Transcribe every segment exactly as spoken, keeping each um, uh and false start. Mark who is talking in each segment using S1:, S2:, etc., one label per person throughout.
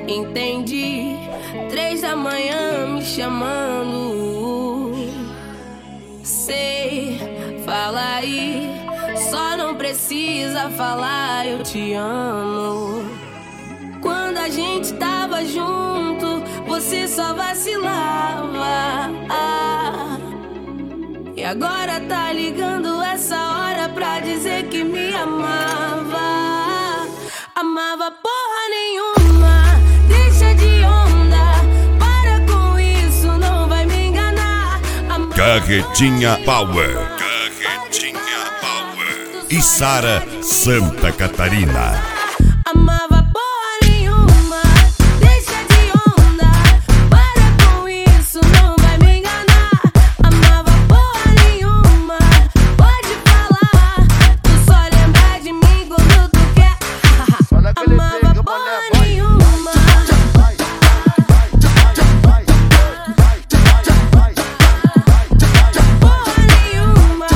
S1: entendi. Três da manhã me chamando. Sei, fala aí. Só não precisa falar eu te amo. Quando a gente tava junto, você só vacilava. Ah, e agora tá ligando essa hora pra dizer que me amava. Amava porra nenhuma, deixa de onda. Para com isso, não vai me enganar. Amava
S2: Carretinha Power. Carretinha Power. E Sara Santa Catarina.
S1: Amava porra nenhuma, deixa de onda. Para com isso, não vai me enganar. Amava porra nenhuma, pode falar. Tu só lembra de mim quando tu quer. Amava porra nenhuma. Porra nenhuma.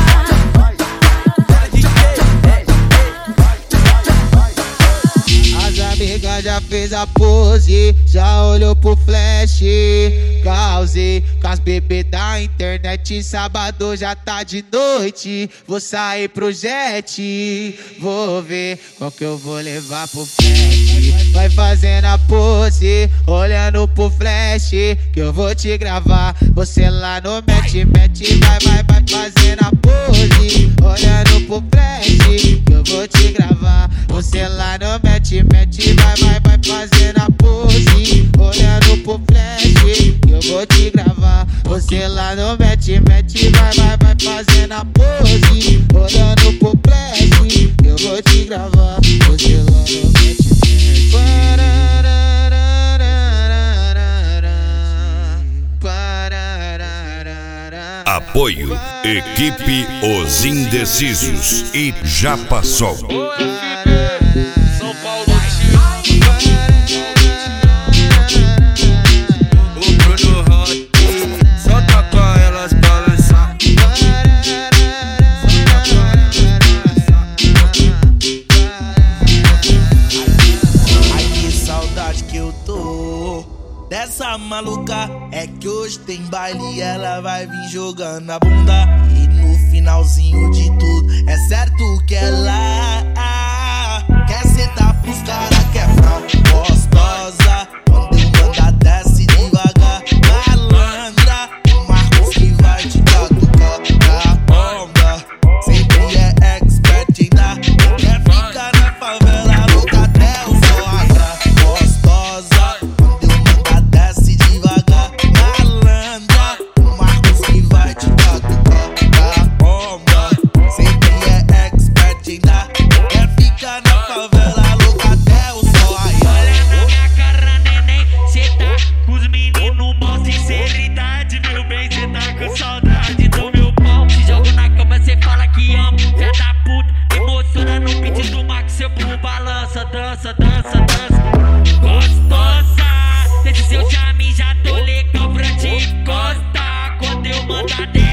S3: As amigas já fez a pose, já olhou pro flash. Causei com as bebês da internet. Sábado já tá de noite. Vou sair pro jet. Vou ver qual que eu vou levar pro flash. Vai fazendo a pose, olhando pro flash, que eu vou te gravar. Você lá no match, match. Vai, vai, vai fazendo a pose, olhando pro flash, que eu vou te gravar. Você lá no match, match. Vai, vai, vai fazendo a pose, olhando pro flash, que eu vou te gravar. Você lá no match, match. Vai, vai, vai fazendo a pose, olhando pro flash, que eu vou te gravar. Você lá no match, match.
S2: Apoio Equipe Os Indecisos e Já Passou.
S4: São Paulo, o Bruno Hot, só tá pra elas balançar.
S5: Ai, que saudade que eu tô dessa maluca. É que hoje tem baile e ela vai vir jogando a bunda. E no finalzinho de tudo é certo que ela quer sentar pros caras que é frau gostosa. Quando eu manda desce devagar, malandra. O Marcos que vai te catucar na onda. Sempre é expert em dar. Quer ficar na favela louca até o sol raiar. Gostosa, quando eu manda desce devagar, malandra. O Marcos que vai te catucar na onda. Sempre é expert em dar. Quer ficar na favela louca até o sol raiar.
S6: Olha na minha cara, neném, cê tá com os meninos mal. Sinceridade, meu bem, cê tá com saudade do meu pau. Te jogo na cama, cê fala que ama. Fé da puta, emociona no beat do Max. Seu burro balança, dança, dança, dança. Gostosa, esse seu charme já tô legal pra te encostar. Quando eu mandar